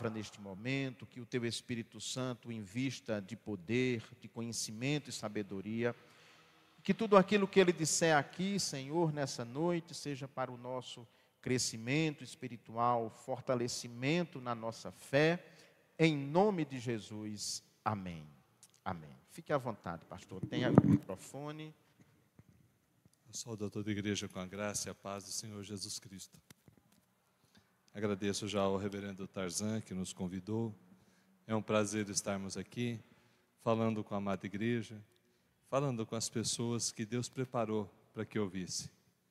neste momento, que o Teu Espírito Santo invista de poder, de conhecimento e sabedoria, que tudo aquilo que Ele disser aqui, Senhor, nessa noite, seja para o nosso crescimento espiritual, fortalecimento na nossa fé, em nome de Jesus, amém. Amém. Fique à vontade, pastor, tenha o microfone. Eu saúdo a toda a igreja com a graça e a paz do Senhor Jesus Cristo. Agradeço já ao reverendo Tarzan que nos convidou. É um prazer estarmos aqui, falando com a amada igreja, falando com as pessoas que Deus preparou para que ouvisse.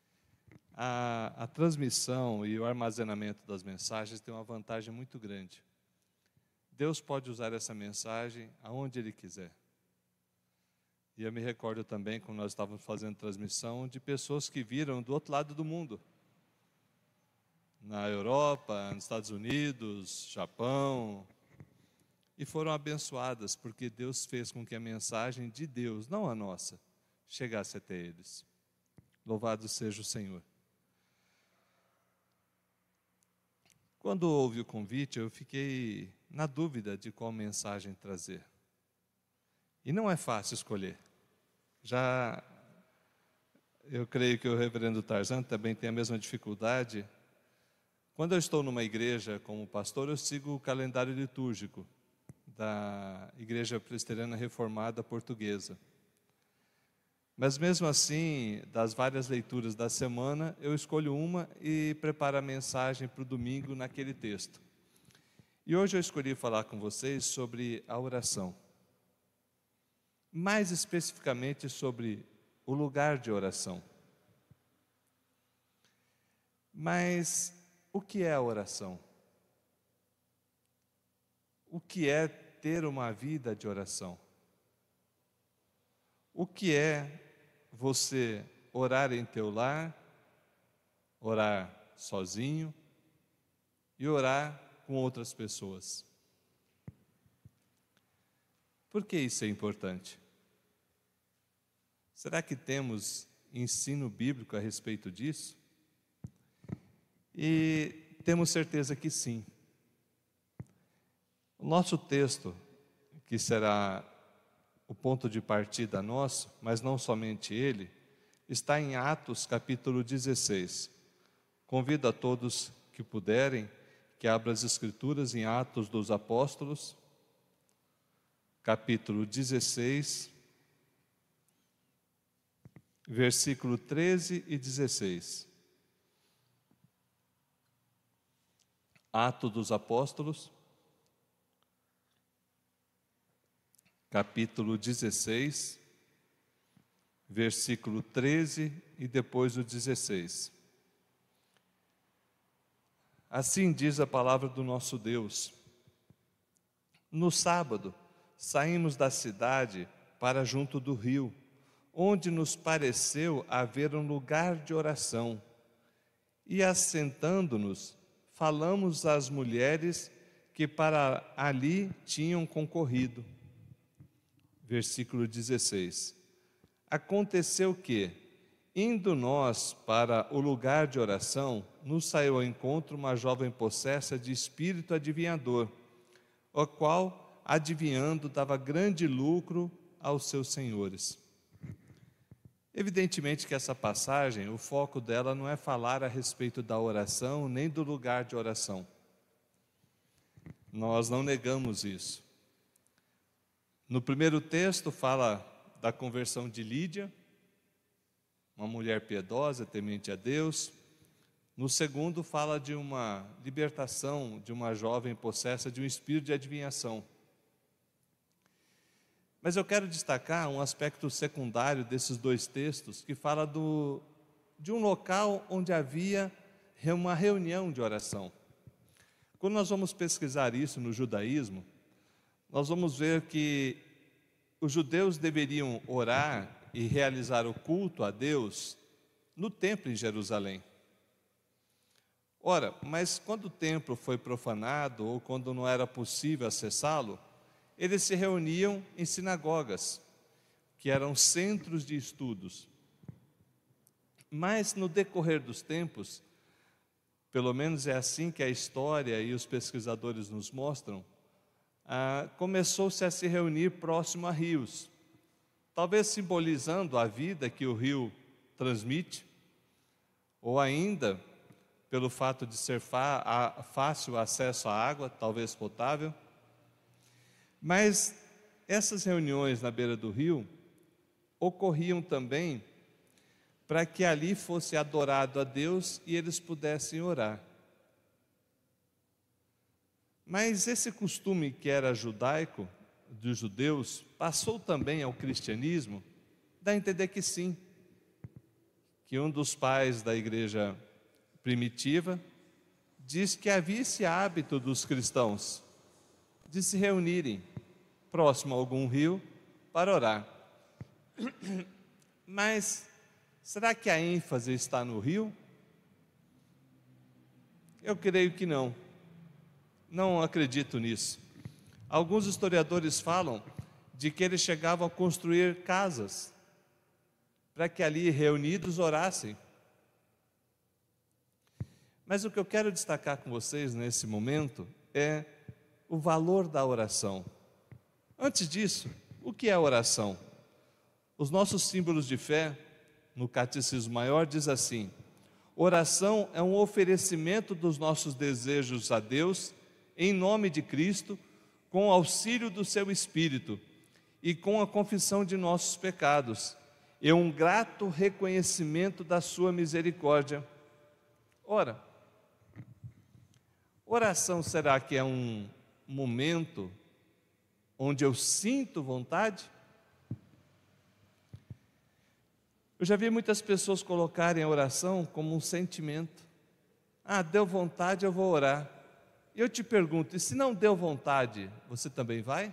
A transmissão e o armazenamento das mensagens tem uma vantagem muito grande. Deus pode usar essa mensagem aonde Ele quiser. E eu me recordo também, quando nós estávamos fazendo transmissão, de pessoas que viram do outro lado do mundo. Na Europa, nos Estados Unidos, Japão. E foram abençoadas, porque Deus fez com que a mensagem de Deus, não a nossa, chegasse até eles. Louvado seja o Senhor. Quando houve o convite, eu fiquei na dúvida de qual mensagem trazer. E não é fácil escolher. Eu creio que o reverendo Tarzan também tem a mesma dificuldade. Quando eu estou numa igreja como pastor, eu sigo o calendário litúrgico da Igreja Presbiteriana Reformada Portuguesa. Mas mesmo assim, das várias leituras da semana, eu escolho uma e preparo a mensagem para o domingo naquele texto. E hoje eu escolhi falar com vocês sobre a oração. Mais especificamente sobre o lugar de oração. Mas o que é a oração? O que é ter uma vida de oração? O que é você orar em teu lar, orar sozinho e orar com outras pessoas? Por que isso é importante? Será que temos ensino bíblico a respeito disso? E temos certeza que sim. O nosso texto, que será o ponto de partida nosso, mas não somente ele, está em Atos capítulo 16. Convido a todos que puderem, que abram as Escrituras em Atos dos Apóstolos, capítulo 16, versículo 13 e 16. Atos dos Apóstolos, capítulo 16, versículo 13 e depois o 16. Assim diz a palavra do nosso Deus. No sábado, saímos da cidade para junto do rio, onde nos pareceu haver um lugar de oração. E assentando-nos, falamos às mulheres que para ali tinham concorrido. Versículo 16. Aconteceu que, indo nós para o lugar de oração, nos saiu ao encontro uma jovem possessa de espírito adivinhador, o qual, adivinhando, dava grande lucro aos seus senhores. Evidentemente que essa passagem, o foco dela não é falar a respeito da oração, nem do lugar de oração. Nós não negamos isso. No primeiro texto fala da conversão de Lídia, uma mulher piedosa, temente a Deus. No segundo fala de uma libertação de uma jovem possessa de um espírito de adivinhação. Mas eu quero destacar um aspecto secundário desses dois textos, que fala de um local onde havia uma reunião de oração. Quando nós vamos pesquisar isso no judaísmo, nós vamos ver que os judeus deveriam orar e realizar o culto a Deus no templo em Jerusalém. Ora, mas quando o templo foi profanado ou quando não era possível acessá-lo, eles se reuniam em sinagogas, que eram centros de estudos. Mas no decorrer dos tempos, pelo menos é assim que a história e os pesquisadores nos mostram, começou-se a se reunir próximo a rios, talvez simbolizando a vida que o rio transmite, ou ainda pelo fato de ser fácil acesso à água, talvez potável. Mas essas reuniões na beira do rio ocorriam também para que ali fosse adorado a Deus e eles pudessem orar. Mas esse costume que era judaico, dos judeus, passou também ao cristianismo, dá a entender que sim, que um dos pais da igreja primitiva diz que havia esse hábito dos cristãos de se reunirem próximo a algum rio para orar. Mas será que a ênfase está no rio? Eu creio que não. Não acredito nisso. Alguns historiadores falam de que eles chegavam a construir casas para que ali reunidos orassem. Mas o que eu quero destacar com vocês nesse momento é o valor da oração. Antes disso, o que é oração? Os nossos símbolos de fé, no Catecismo Maior, diz assim: oração é um oferecimento dos nossos desejos a Deus, em nome de Cristo, com o auxílio do seu Espírito e com a confissão de nossos pecados, e um grato reconhecimento da sua misericórdia. Ora, oração será que é um momento onde eu sinto vontade? Eu já vi muitas pessoas colocarem a oração como um sentimento. Deu vontade, eu vou orar. E eu te pergunto, e se não deu vontade, você também vai?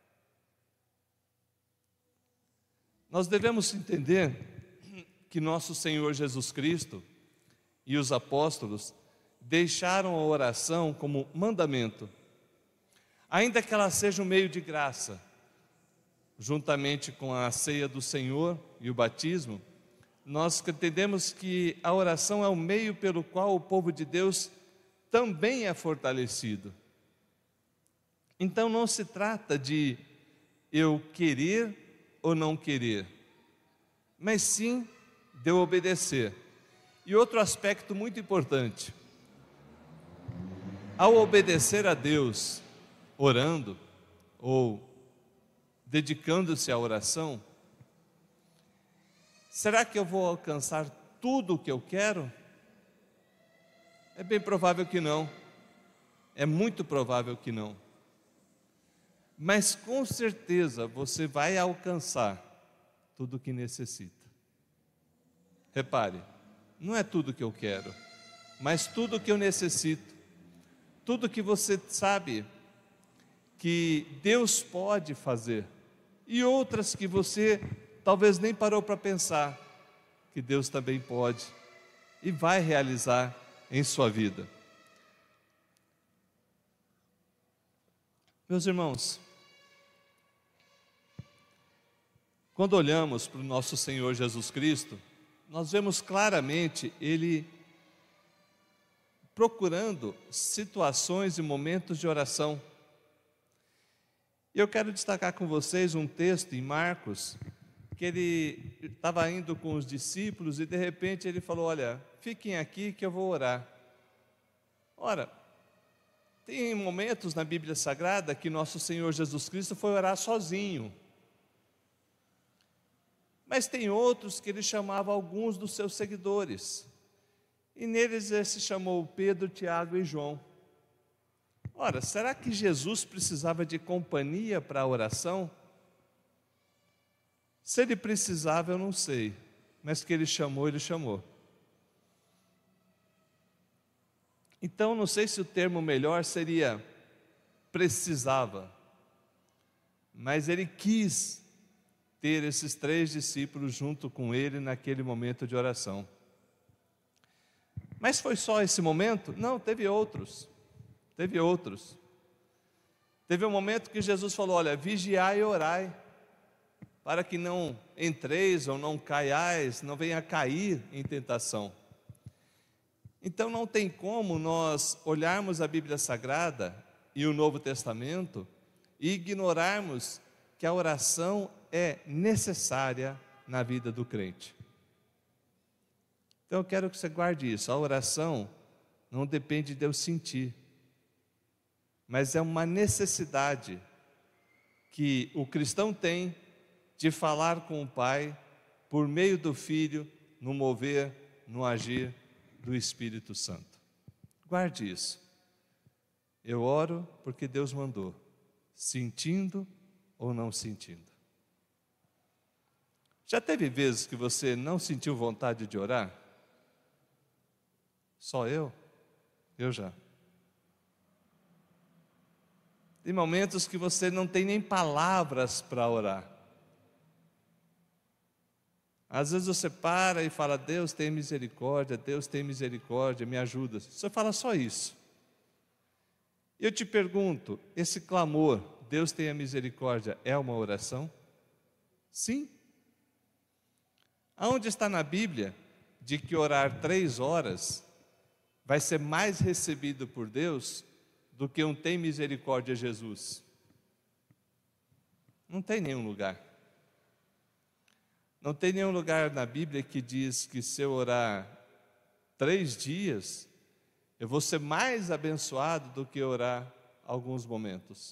Nós devemos entender que nosso Senhor Jesus Cristo e os apóstolos deixaram a oração como mandamento, ainda que ela seja um meio de graça, juntamente com a ceia do Senhor e o batismo. Nós entendemos que a oração é o meio pelo qual o povo de Deus também é fortalecido. Então não se trata de eu querer ou não querer, mas sim de eu obedecer. E outro aspecto muito importante: ao obedecer a Deus, orando ou dedicando-se à oração, será que eu vou alcançar tudo o que eu quero? É bem provável que não. É muito provável que não. Mas com certeza você vai alcançar tudo o que necessita. Repare, não é tudo que eu quero, mas tudo o que eu necessito. Tudo que você sabe que Deus pode fazer, e outras que você talvez nem parou para pensar, que Deus também pode e vai realizar em sua vida. Meus irmãos, quando olhamos para o nosso Senhor Jesus Cristo, nós vemos claramente Ele procurando situações e momentos de oração. Eu quero destacar com vocês um texto em Marcos, que ele estava indo com os discípulos e de repente ele falou: olha, fiquem aqui que eu vou orar. Ora, tem momentos na Bíblia Sagrada que nosso Senhor Jesus Cristo foi orar sozinho. Mas tem outros que ele chamava alguns dos seus seguidores. E neles ele se chamou Pedro, Tiago e João. Ora, será que Jesus precisava de companhia para a oração? Se ele precisava, eu não sei, mas que ele chamou, ele chamou. Então, não sei se o termo melhor seria precisava, mas ele quis ter esses 3 discípulos junto com ele naquele momento de oração. Mas foi só esse momento? Não, teve outros. Teve outros. Teve um momento que Jesus falou: olha, vigiai e orai, para que não entreis ou não caiais, não venha a cair em tentação. Então não tem como nós olharmos a Bíblia Sagrada e o Novo Testamento e ignorarmos que a oração é necessária na vida do crente. Então eu quero que você guarde isso. A oração não depende de eu sentir, mas é uma necessidade que o cristão tem de falar com o Pai por meio do Filho, no mover, no agir do Espírito Santo. Guarde isso. Eu oro porque Deus mandou, sentindo ou não sentindo. Já teve vezes que você não sentiu vontade de orar? Só eu? Eu já. Tem momentos que você não tem nem palavras para orar. Às vezes você para e fala: Deus tem misericórdia, me ajuda. Você fala só isso. Eu te pergunto, esse clamor, Deus tenha misericórdia, é uma oração? Sim. Aonde está na Bíblia de que orar 3 horas vai ser mais recebido por Deus do que um tem misericórdia Jesus? Não tem nenhum lugar. Não tem nenhum lugar na Bíblia que diz que se eu orar 3 dias, eu vou ser mais abençoado do que orar alguns momentos.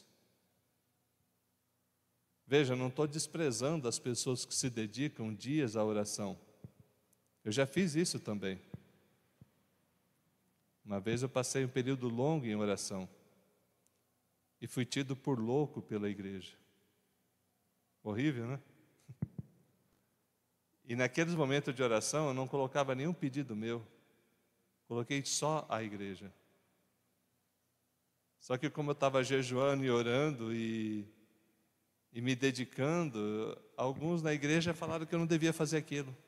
Veja, eu não estou desprezando as pessoas que se dedicam dias à oração. Eu já fiz isso também. Uma vez eu passei um período longo em oração e fui tido por louco pela igreja. Horrível, né? E naqueles momentos de oração eu não colocava nenhum pedido meu, coloquei só a igreja. Só que como eu estava jejuando e orando e me dedicando, alguns na igreja falaram que eu não devia fazer aquilo.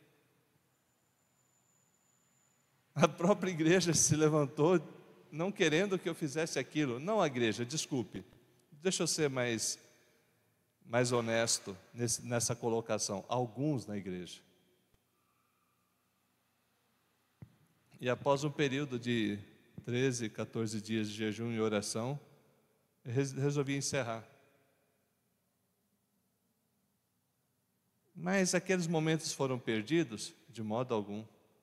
A própria igreja se levantou, não querendo que eu fizesse aquilo. Não a igreja, desculpe. Deixa eu ser mais honesto nessa colocação. Alguns na igreja. E após um período de 13, 14 dias de jejum e oração, eu resolvi encerrar. Mas aqueles momentos foram perdidos? De modo algum.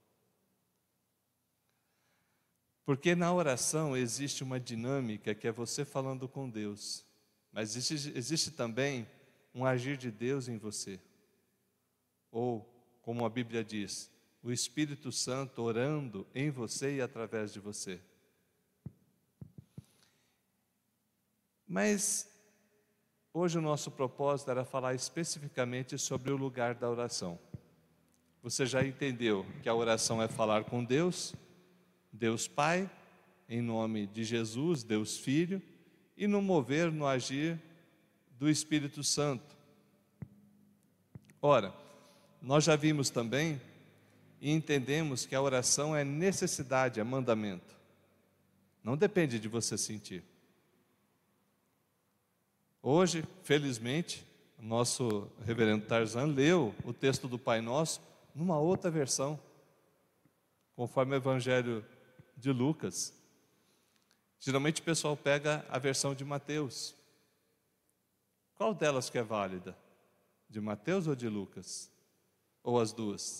Porque na oração existe uma dinâmica que é você falando com Deus, mas existe também um agir de Deus em você. Ou, como a Bíblia diz, o Espírito Santo orando em você e através de você. Mas hoje o nosso propósito era falar especificamente sobre o lugar da oração. Você já entendeu que a oração é falar com Deus, Deus Pai, em nome de Jesus, Deus Filho, e no mover, no agir do Espírito Santo. Ora, nós já vimos também e entendemos que a oração é necessidade, é mandamento. Não depende de você sentir. Hoje, felizmente, o nosso reverendo Tarzan leu o texto do Pai Nosso numa outra versão, conforme o Evangelho de Lucas. Geralmente o pessoal pega a versão de Mateus. Qual delas que é válida? De Mateus ou de Lucas? Ou as duas?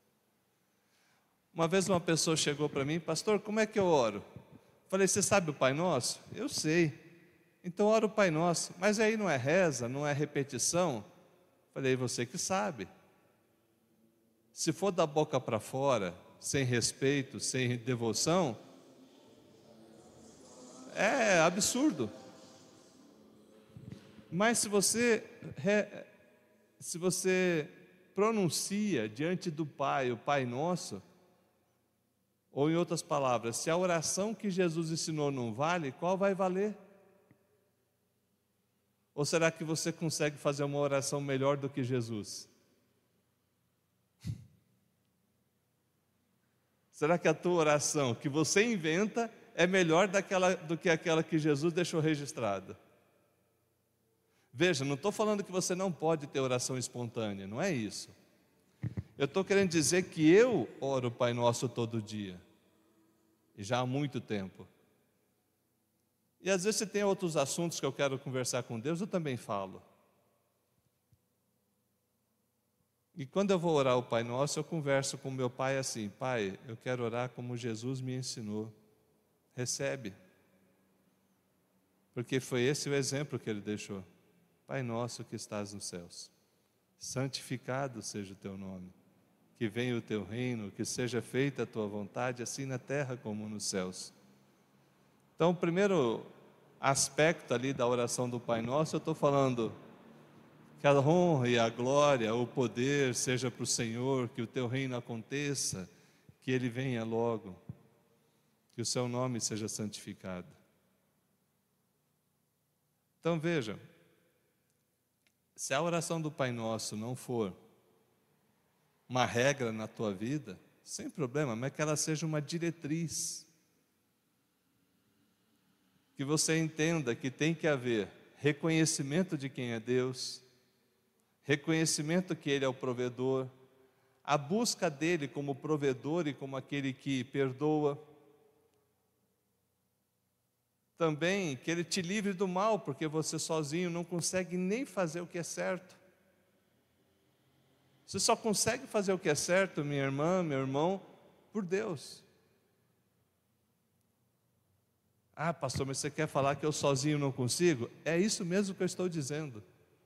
Uma vez uma pessoa chegou para mim: pastor, como é que eu oro? Falei: você sabe o Pai Nosso? Eu sei. Então ora o Pai Nosso. Mas aí não é reza, não é repetição? Falei: você que sabe. Se for da boca para fora, sem respeito, sem devoção, é absurdo. Mas se você pronuncia diante do Pai, o Pai Nosso, ou em outras palavras, se a oração que Jesus ensinou não vale, qual vai valer? Ou será que você consegue fazer uma oração melhor do que Jesus? Será que a tua oração que você inventa é melhor do que aquela que Jesus deixou registrada? Veja, não estou falando que você não pode ter oração espontânea, não é isso. Eu estou querendo dizer que eu oro o Pai Nosso todo dia. e já há muito tempo. E às vezes, se tem outros assuntos que eu quero conversar com Deus, eu também falo. E quando eu vou orar o Pai Nosso, eu converso com meu pai assim: Pai, eu quero orar como Jesus me ensinou. Recebe. Porque foi esse o exemplo que ele deixou. Pai nosso que estás nos céus, santificado seja o teu nome. Que venha o teu reino, que seja feita a tua vontade, assim na terra como nos céus. Então, o primeiro aspecto ali da oração do Pai Nosso, eu estou falando que a honra e a glória, o poder seja para o Senhor, que o teu reino aconteça, que ele venha logo, que o seu nome seja santificado. Então veja, se a oração do Pai Nosso não for uma regra na tua vida, sem problema, mas que ela seja uma diretriz. Que você entenda que tem que haver reconhecimento de quem é Deus, reconhecimento que Ele é o provedor, a busca dEle como provedor e como aquele que perdoa. Também que Ele te livre do mal, porque você sozinho não consegue nem fazer o que é certo. Você só consegue fazer o que é certo, minha irmã, meu irmão, por Deus. Ah, pastor, mas você quer falar que eu sozinho não consigo? É isso mesmo que eu estou dizendo.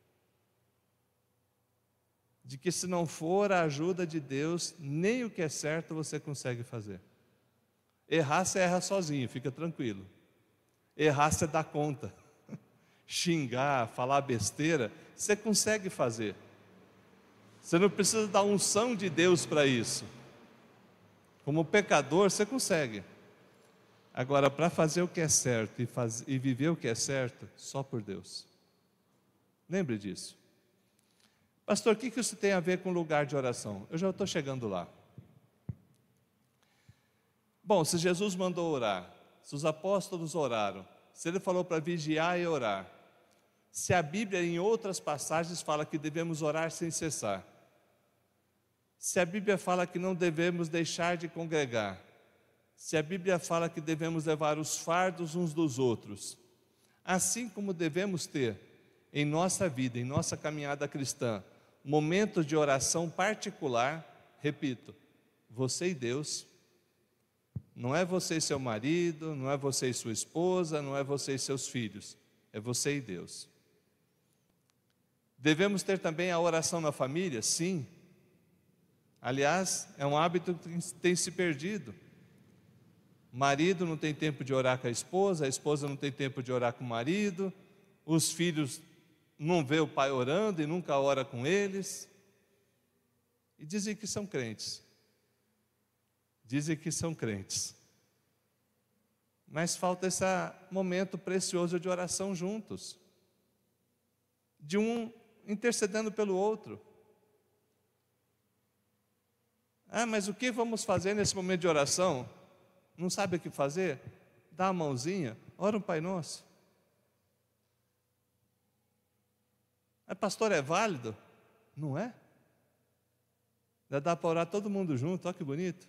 De que se não for a ajuda de Deus, nem o que é certo você consegue fazer. Errar, você erra sozinho, fica tranquilo. Errar, você dá conta. Xingar, falar besteira, você consegue fazer. Você não precisa da unção de Deus para isso. Como pecador, você consegue. Agora, para fazer o que é certo e viver o que é certo, só por Deus. Lembre disso. Pastor, o que isso tem a ver com lugar de oração? Eu já estou chegando lá. Bom, se Jesus mandou orar, se os apóstolos oraram, se ele falou para vigiar e orar, se a Bíblia em outras passagens fala que devemos orar sem cessar, se a Bíblia fala que não devemos deixar de congregar, se a Bíblia fala que devemos levar os fardos uns dos outros, assim como devemos ter em nossa vida, em nossa caminhada cristã, momentos de oração particular, repito, você e Deus, não é você e seu marido, não é você e sua esposa, não é você e seus filhos, é você e Deus. Devemos ter também a oração na família? Sim. Aliás, é um hábito que tem se perdido. Marido não tem tempo de orar com a esposa não tem tempo de orar com o marido, os filhos não vê o pai orando e nunca ora com eles. E dizem que são crentes. Dizem que são crentes. Mas falta esse momento precioso de oração juntos. De um intercedendo pelo outro. Ah, mas o que vamos fazer nesse momento de oração? Não sabe o que fazer? Dá a mãozinha, ora um Pai Nosso. Mas pastor, é válido? Não é? Já dá para orar todo mundo junto, olha que bonito.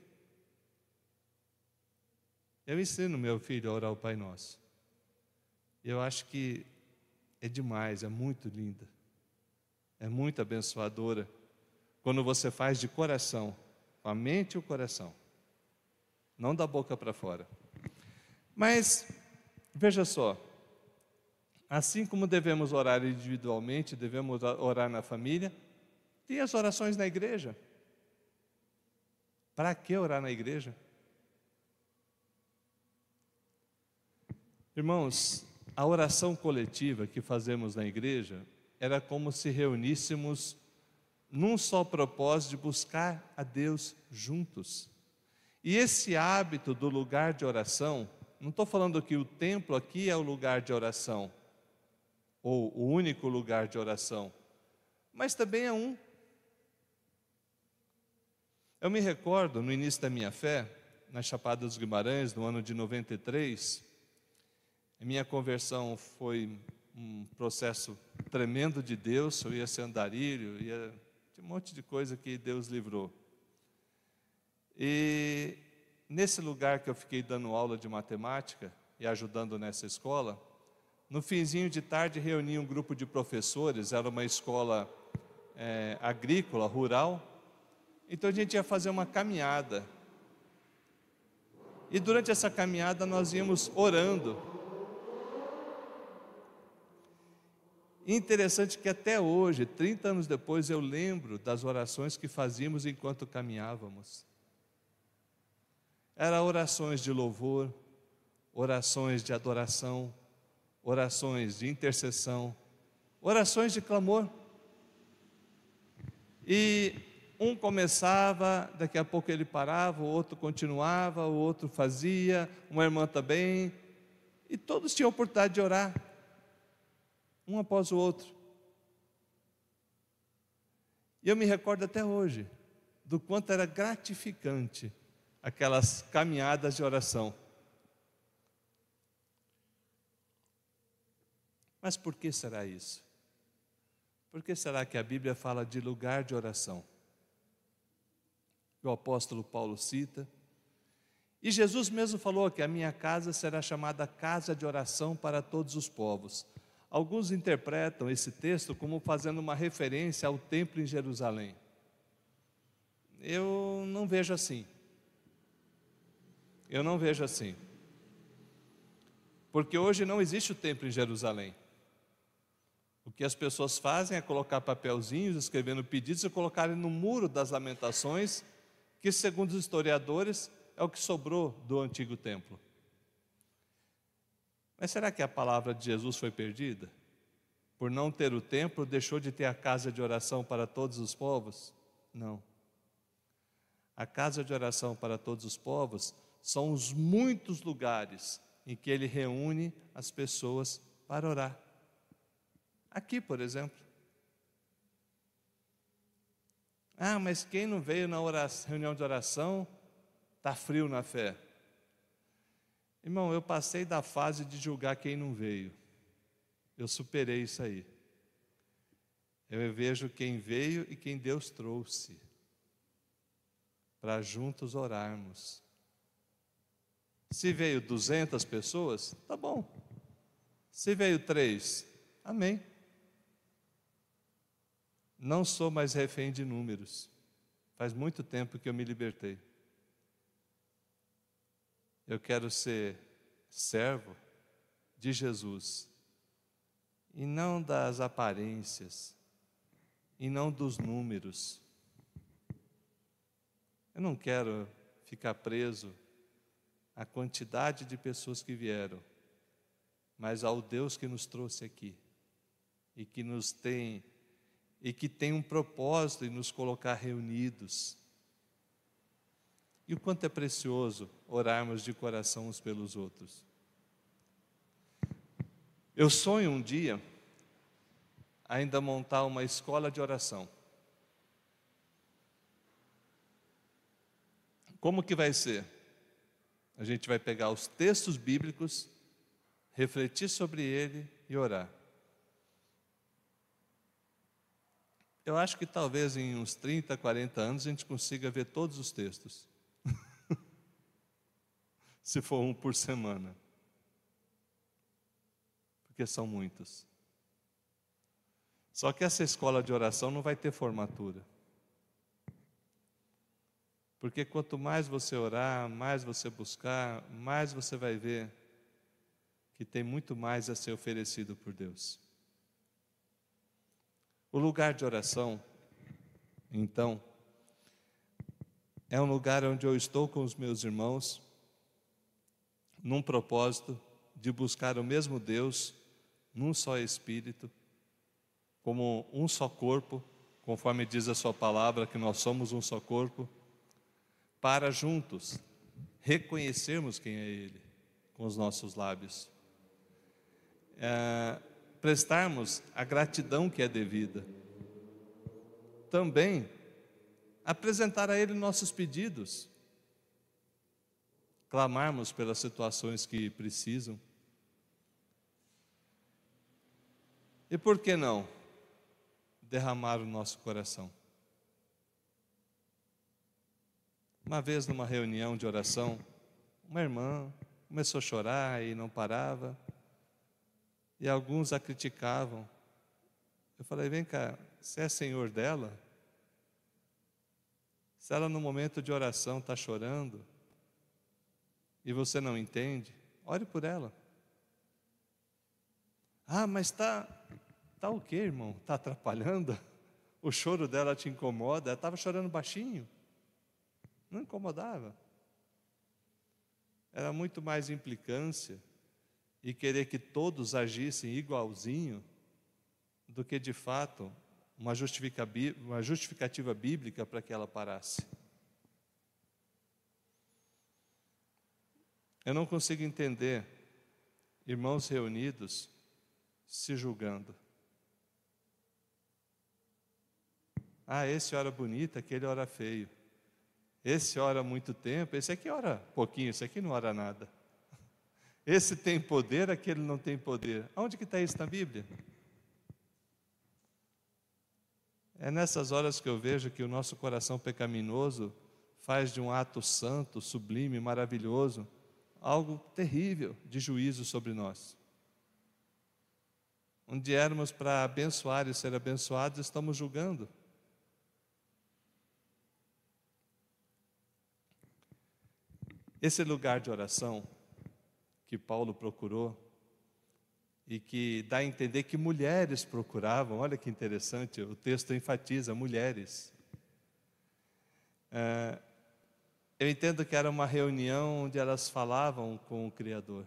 Eu ensino meu filho a orar o Pai Nosso. Eu acho que é demais, é muito linda. É muito abençoadora. Quando você faz de coração, com a mente e o coração. Não da boca para fora. Mas, veja só. Assim como devemos orar individualmente, devemos orar na família, tem as orações na igreja. Para que orar na igreja? Irmãos, a oração coletiva que fazemos na igreja era como se reuníssemos num só propósito de buscar a Deus juntos. E esse hábito do lugar de oração, não estou falando que o templo aqui é o lugar de oração, ou o único lugar de oração, mas também é um. Eu me recordo, no início da minha fé, na Chapada dos Guimarães, no ano de 93, a minha conversão foi um processo tremendo de Deus. Eu ia ser andarilho, tinha um monte de coisa que Deus livrou. E nesse lugar que eu fiquei dando aula de matemática e ajudando nessa escola, no finzinho de tarde reuni um grupo de professores, era uma escola agrícola, rural, então a gente ia fazer uma caminhada. E durante essa caminhada nós íamos orando. E interessante que até hoje, 30 anos depois, eu lembro das orações que fazíamos enquanto caminhávamos. Eram orações de louvor, orações de adoração, orações de intercessão, orações de clamor. E um começava, daqui a pouco ele parava, o outro continuava, o outro fazia, uma irmã também, e todos tinham a oportunidade de orar, um após o outro. E eu me recordo até hoje do quanto era gratificante aquelas caminhadas de oração. Mas por que será isso? Por que será que a Bíblia fala de lugar de oração? O apóstolo Paulo cita. E Jesus mesmo falou que a minha casa será chamada casa de oração para todos os povos. Alguns interpretam esse texto como fazendo uma referência ao templo em Jerusalém. Eu não vejo assim. Eu não vejo assim. Porque hoje não existe o templo em Jerusalém. O que as pessoas fazem é colocar papelzinhos, escrevendo pedidos e colocarem no muro das lamentações, que segundo os historiadores é o que sobrou do antigo templo. Mas será que a palavra de Jesus foi perdida? Por não ter o templo, deixou de ter a casa de oração para todos os povos? Não. A casa de oração para todos os povos são os muitos lugares em que ele reúne as pessoas para orar. Aqui, por exemplo. Ah, mas quem não veio na reunião de oração está frio na fé. Irmão, eu passei da fase de julgar quem não veio. Eu superei isso aí. Eu vejo quem veio e quem Deus trouxe para juntos orarmos. Se veio 200 pessoas, tá bom. Se veio 3, amém. Não sou mais refém de números. Faz muito tempo que eu me libertei. Eu quero ser servo de Jesus, e não das aparências, e não dos números. Eu não quero ficar preso à quantidade de pessoas que vieram, mas ao Deus que nos trouxe aqui, e que tem um propósito em nos colocar reunidos. E o quanto é precioso orarmos de coração uns pelos outros. Eu sonho um dia ainda montar uma escola de oração. Como que vai ser? A gente vai pegar os textos bíblicos, refletir sobre ele e orar. Eu acho que talvez em uns 30, 40 anos a gente consiga ver todos os textos. Se for um por semana. Porque são muitos. Só que essa escola de oração não vai ter formatura. Porque quanto mais você orar, mais você buscar, mais você vai ver que tem muito mais a ser oferecido por Deus. O lugar de oração, então, é um lugar onde eu estou com os meus irmãos, num propósito de buscar o mesmo Deus, num só Espírito, como um só corpo, conforme diz a sua palavra, que nós somos um só corpo, para juntos reconhecermos quem é Ele, com os nossos lábios. Prestarmos a gratidão que é devida. Também apresentar a Ele nossos pedidos. Clamarmos pelas situações que precisam. E por que não derramar o nosso coração? Uma vez, numa reunião de oração, uma irmã começou a chorar e não parava, e alguns a criticavam. Eu falei: vem cá, você é senhor dela? Se ela no momento de oração está chorando, e você não entende, ore por ela. Ah, mas tá o quê, irmão? Está atrapalhando? O choro dela te incomoda? Ela estava chorando baixinho. Não incomodava. Era muito mais implicância e querer que todos agissem igualzinho do que, de fato, uma justificativa bíblica para que ela parasse. Eu não consigo entender irmãos reunidos se julgando. Ah, esse ora bonito, aquele ora feio. Esse ora muito tempo, esse aqui ora pouquinho, esse aqui não ora nada. Esse tem poder, aquele não tem poder. Aonde que está isso na Bíblia? É nessas horas que eu vejo que o nosso coração pecaminoso faz de um ato santo, sublime, maravilhoso, algo terrível de juízo sobre nós. Onde éramos para abençoar e ser abençoados, estamos julgando. Esse lugar de oração que Paulo procurou e que dá a entender que mulheres procuravam, olha que interessante, o texto enfatiza mulheres. Eu entendo que era uma reunião onde elas falavam com o Criador,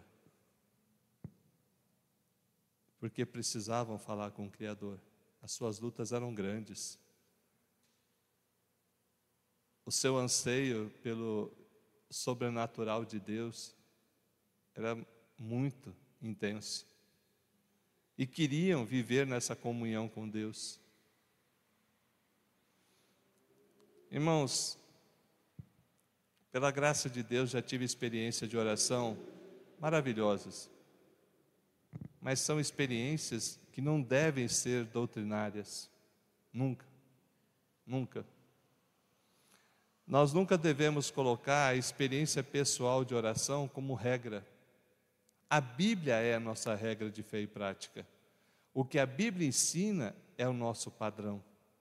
porque precisavam falar com o Criador. As suas lutas eram grandes. O seu anseio pelo sobrenatural de Deus era muito intenso. E queriam viver nessa comunhão com Deus. Irmãos, pela graça de Deus já tive experiência de oração maravilhosas. Mas são experiências que não devem ser doutrinárias. Nunca. Nunca. Nós nunca devemos colocar a experiência pessoal de oração como regra. A Bíblia é a nossa regra de fé e prática. O que a Bíblia ensina é o nosso padrão.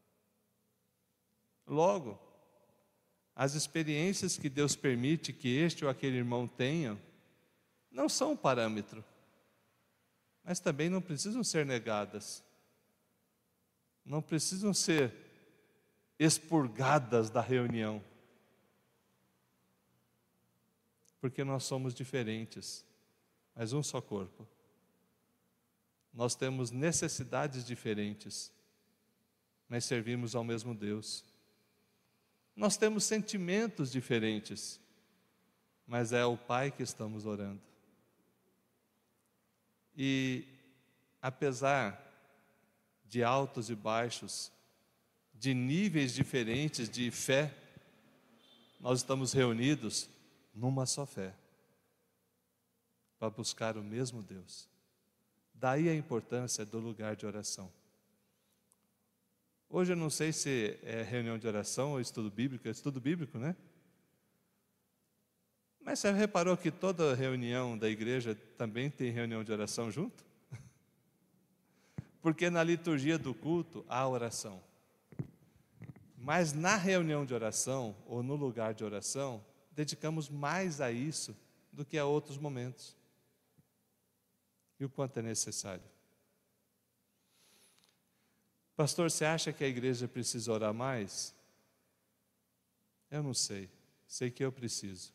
Logo, as experiências que Deus permite que este ou aquele irmão tenha, não são um parâmetro, mas também não precisam ser negadas. Não precisam ser expurgadas da reunião. Porque nós somos diferentes, mas um só corpo. Nós temos necessidades diferentes, mas servimos ao mesmo Deus. Nós temos sentimentos diferentes, mas é ao Pai que estamos orando. E apesar de altos e baixos, de níveis diferentes de fé, nós estamos reunidos numa só fé, para buscar o mesmo Deus. Daí a importância do lugar de oração. Hoje eu não sei se é reunião de oração ou estudo bíblico, né? Mas você reparou que toda reunião da igreja também tem reunião de oração junto? Porque na liturgia do culto há oração. Mas na reunião de oração, ou no lugar de oração, dedicamos mais a isso do que a outros momentos. E o quanto é necessário. Pastor, você acha que a igreja precisa orar mais? Eu não sei. Sei que eu preciso.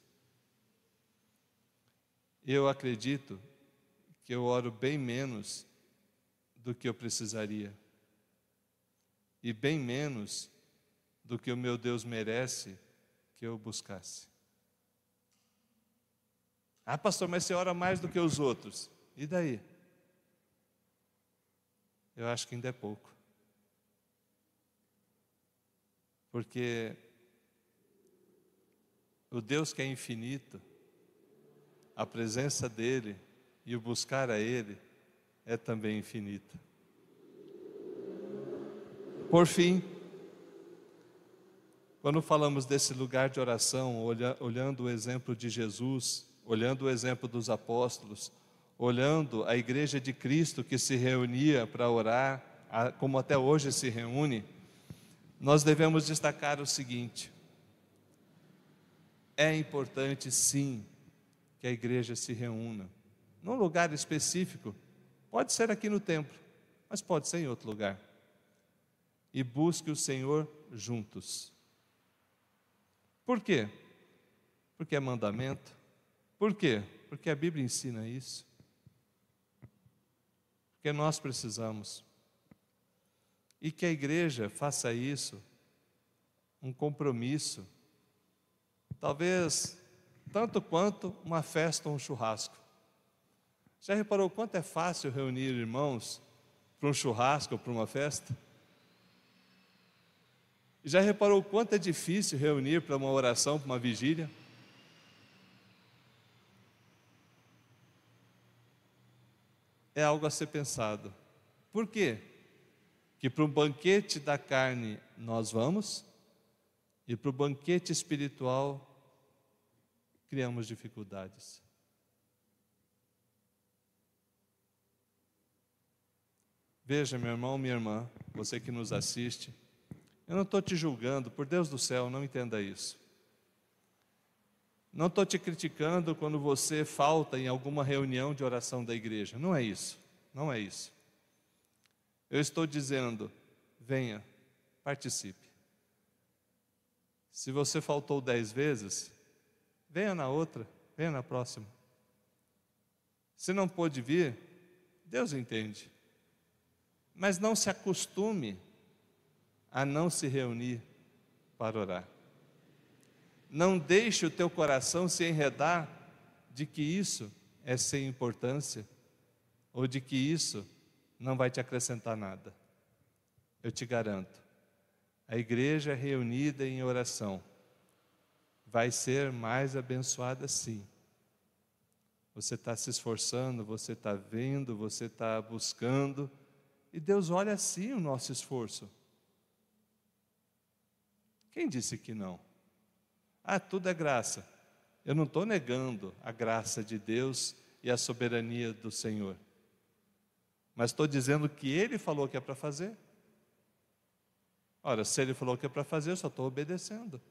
Eu acredito que eu oro bem menos do que eu precisaria. E bem menos do que o meu Deus merece que eu buscasse. Ah, pastor, mas você ora mais do que os outros. E daí? Eu acho que ainda é pouco. Porque o Deus que é infinito, a presença dEle e o buscar a Ele é também infinita. Por fim, Quando falamos desse lugar de oração, olhando o exemplo de Jesus, olhando o exemplo dos apóstolos, olhando a igreja de Cristo que se reunia para orar, como até hoje se reúne, nós devemos destacar o seguinte: é importante sim que a igreja se reúna num lugar específico, pode ser aqui no templo, mas pode ser em outro lugar, e busque o Senhor juntos. Por quê? Porque é mandamento. Por quê? Porque a Bíblia ensina isso. Porque nós precisamos. E que a igreja faça isso, um compromisso, talvez tanto quanto uma festa ou um churrasco. Já reparou quanto é fácil reunir irmãos para um churrasco ou para uma festa? Já reparou quanto é difícil reunir para uma oração, para uma vigília? É algo a ser pensado. Por quê? Que para o banquete da carne nós vamos, e para o banquete espiritual criamos dificuldades. Veja, meu irmão, minha irmã, você que nos assiste, eu não estou te julgando, por Deus do céu, não entenda isso. Não estou te criticando quando você falta em alguma reunião de oração da igreja, não é isso, não é isso. Eu estou dizendo, venha, participe. Se você faltou 10 vezes, venha na outra, venha na próxima. Se não pôde vir, Deus entende. Mas não se acostume a não se reunir para orar. Não deixe o teu coração se enredar de que isso é sem importância, ou de que isso não vai te acrescentar nada. Eu te garanto, a igreja reunida em oração vai ser mais abençoada sim. Você está se esforçando, você está vendo, você está buscando, e Deus olha assim o nosso esforço. Quem disse que não? Tudo é graça. Eu não estou negando a graça de Deus e a soberania do Senhor. Mas estou dizendo que Ele falou que é para fazer. Ora, se Ele falou que é para fazer, eu só estou obedecendo.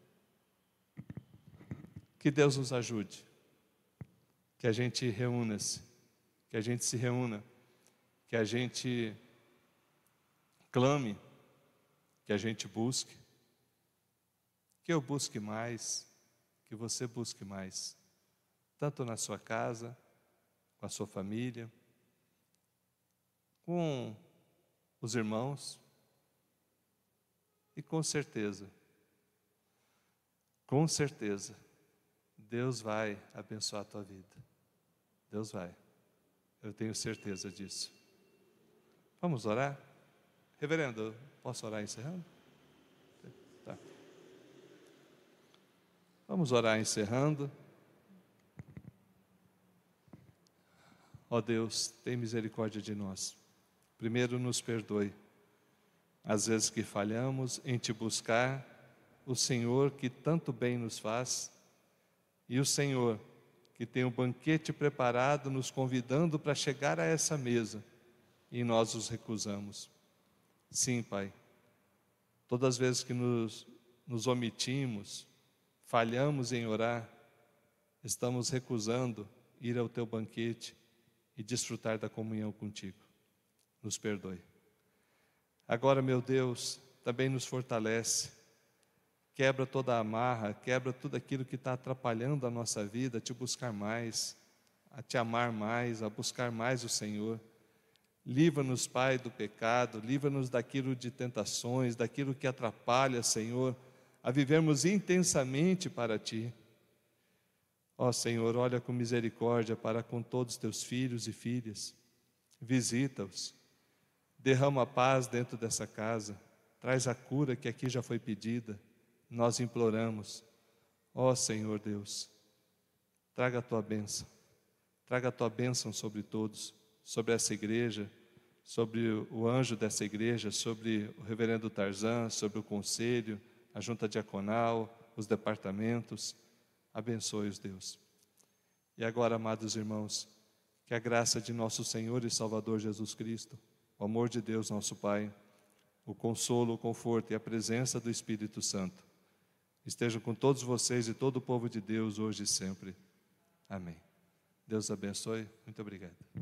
Que Deus nos ajude. Que a gente reúna-se. Que a gente se reúna. Que a gente clame. Que a gente busque. Que eu busque mais, que você busque mais, tanto na sua casa, com a sua família, com os irmãos, e com certeza, Deus vai abençoar a tua vida. Deus vai, eu tenho certeza disso. Vamos orar? Reverendo, posso orar encerrando? Tá. Vamos orar encerrando. Ó Deus, tem misericórdia de nós. Primeiro nos perdoe, às vezes que falhamos em te buscar, o Senhor que tanto bem nos faz, e o Senhor que tem um banquete preparado, nos convidando para chegar a essa mesa, e nós os recusamos. Sim, Pai, todas as vezes que nos omitimos, falhamos em orar, estamos recusando ir ao teu banquete e desfrutar da comunhão contigo. Nos perdoe. Agora, meu Deus, também nos fortalece. Quebra toda a amarra, quebra tudo aquilo que está atrapalhando a nossa vida, a te buscar mais, a te amar mais, a buscar mais o Senhor. Livra-nos, Pai, do pecado, livra-nos daquilo de tentações, daquilo que atrapalha, Senhor, a vivermos intensamente para Ti. Ó Senhor, olha com misericórdia para com todos os Teus filhos e filhas, visita-os, derrama a paz dentro dessa casa, traz a cura que aqui já foi pedida, nós imploramos. Ó Senhor Deus, traga a Tua bênção sobre todos, sobre essa igreja, sobre o anjo dessa igreja, sobre o reverendo Tarzan, sobre o conselho, a junta diaconal, os departamentos. Abençoe-os, Deus. E agora, amados irmãos, que a graça de nosso Senhor e Salvador Jesus Cristo, o amor de Deus nosso Pai, o consolo, o conforto e a presença do Espírito Santo estejam com todos vocês e todo o povo de Deus hoje e sempre. Amém. Deus abençoe. Muito obrigado.